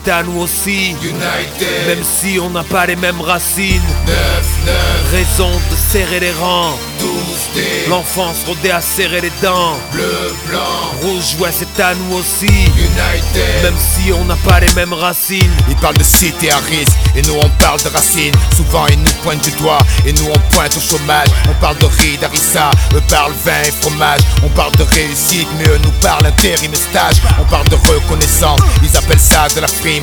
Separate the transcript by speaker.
Speaker 1: c'est à nous aussi.
Speaker 2: United,
Speaker 1: Même si on n'a pas les mêmes racines.
Speaker 2: 9-9,
Speaker 1: Raison de serrer les rangs.
Speaker 2: 12-D,
Speaker 1: L'enfance rodée à serrer les dents.
Speaker 2: bleu, blanc,
Speaker 1: Rouge, ouais, c'est à nous aussi.
Speaker 2: United.
Speaker 1: Même si on n'a pas les mêmes racines.
Speaker 2: Ils parlent de cité à risque et nous on parle de racines. Souvent ils nous pointent du doigt et nous on pointe au chômage. On parle de riz, d'harissa, eux parlent vin et fromage. On parle de réussite mais eux nous parlent intérim et stage. On parle de reconnaissance, ils appellent ça de la frime.